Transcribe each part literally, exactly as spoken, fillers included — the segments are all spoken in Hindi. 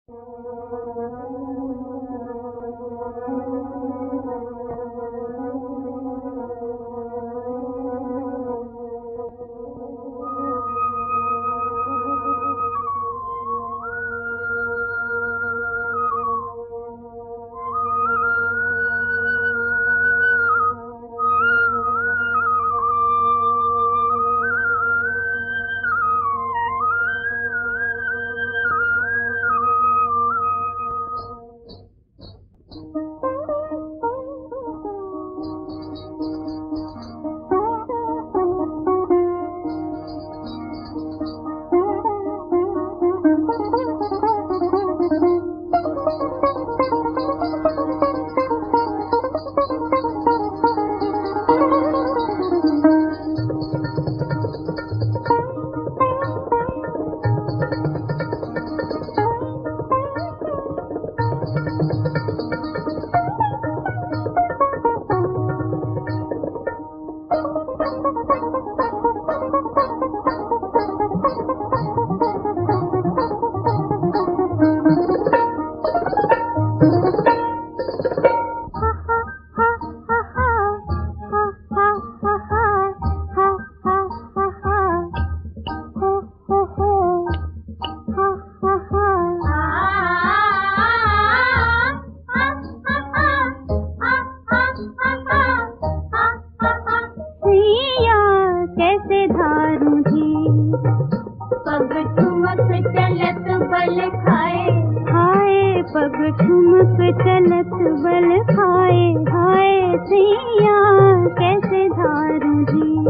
पग ठुमक चलत बल खाए, हाय सैया कैसे धारू जी।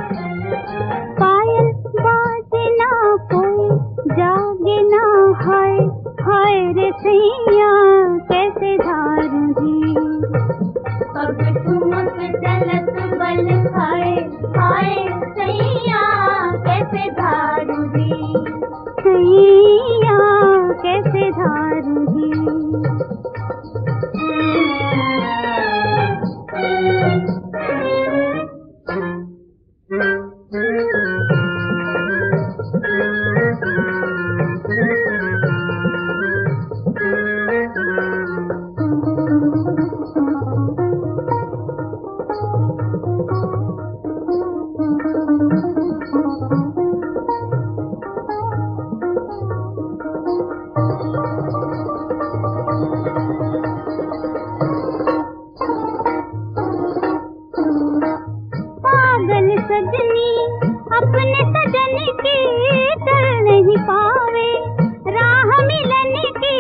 पायल बाजे ना कोई जागे ना, हाय हाय रे सैया कैसे धारू जी। पग ठुमक चलत बल खाए, हाय सैया कैसे धारू जी। सैया कैसे धारू जी। सजनी अपने सजन की चल नहीं पावे राह मिलन की।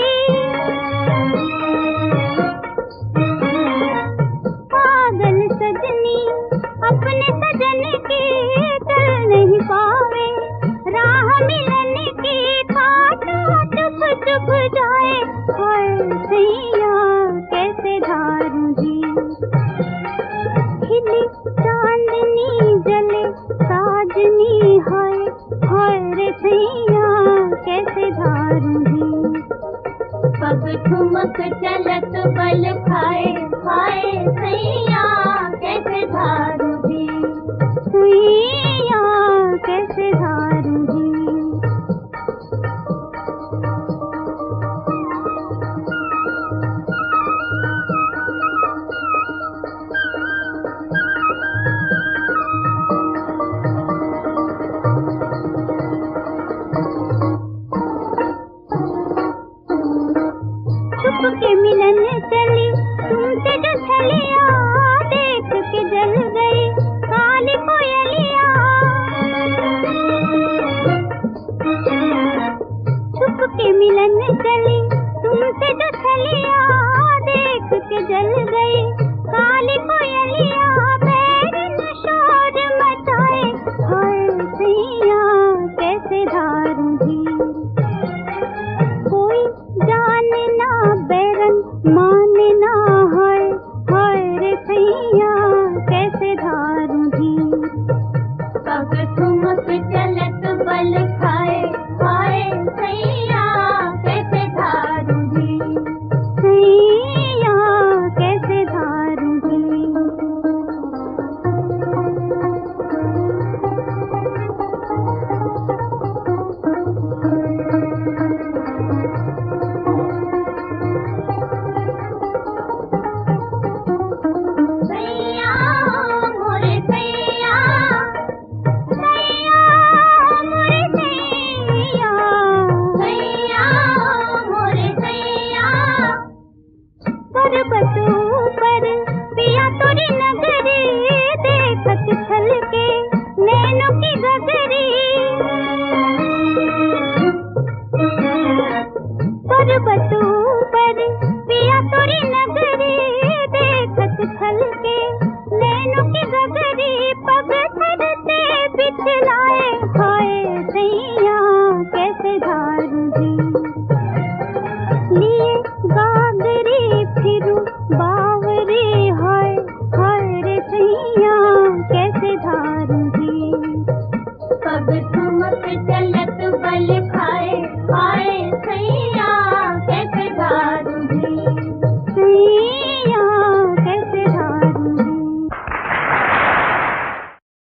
पागल सजनी अपने सजन की चल नहीं पावे राह मिलन की। काटा चुप चुप जाए, हाय सैया कैसे धारू जी। खिली चांदनी जले साजनी, हाय हाय रे सैया कैसे धारू जी। पग ठुमक चलत बल खाए, हाय सैया कैसे धारू जी। सैया कैसे धारू जी। छुप के मिलन चली तुमसे जो छलिया, देख के जल गई काली कोयलिया। छुप के मिलन चली तुमसे जो छलिया, देख के जल गई काली कोयलिया। बैरन शोर मचाए, हाय सैया कैसे धारू जी। कोई जाने ना बैरन माने ना, हाय हाय रे सैया कैसे धारू जी। पग ठुमक चलत बल खाए, हाय सैया कैसे धारू जी। सैया कैसे धारू जी। पर्वत